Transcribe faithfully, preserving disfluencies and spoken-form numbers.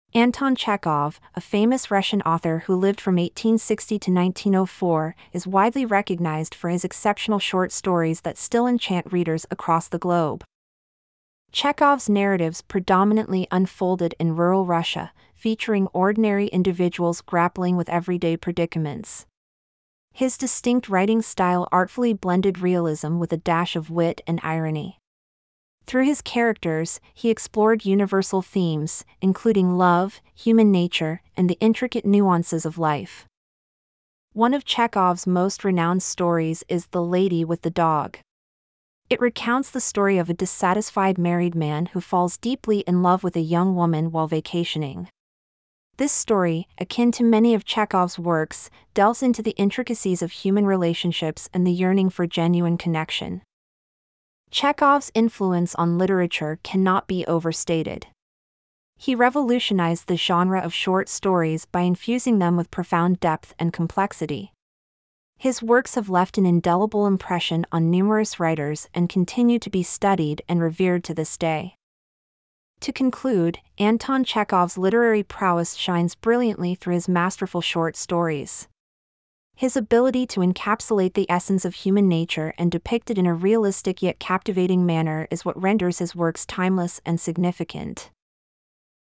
Anton Chekhov, a famous Russian author who lived from eighteen sixty to nineteen oh four, is widely recognized for his exceptional short stories that still enchant readers across the globe. Chekhov's narratives predominantly unfolded in rural Russia, featuring ordinary individuals grappling with everyday predicaments. His distinct writing style artfully blended realism with a dash of wit and irony. Through his characters, he explored universal themes, including love, human nature, and the intricate nuances of life. One of Chekhov's most renowned stories is The Lady with the Dog. It recounts the story of a dissatisfied married man who falls deeply in love with a young woman while vacationing. This story, akin to many of Chekhov's works, delves into the intricacies of human relationships and the yearning for genuine connection. Chekhov's influence on literature cannot be overstated. He revolutionized the genre of short stories by infusing them with profound depth and complexity. His works have left an indelible impression on numerous writers and continue to be studied and revered to this day. To conclude, Anton Chekhov's literary prowess shines brilliantly through his masterful short stories. His ability to encapsulate the essence of human nature and depict it in a realistic yet captivating manner is what renders his works timeless and significant.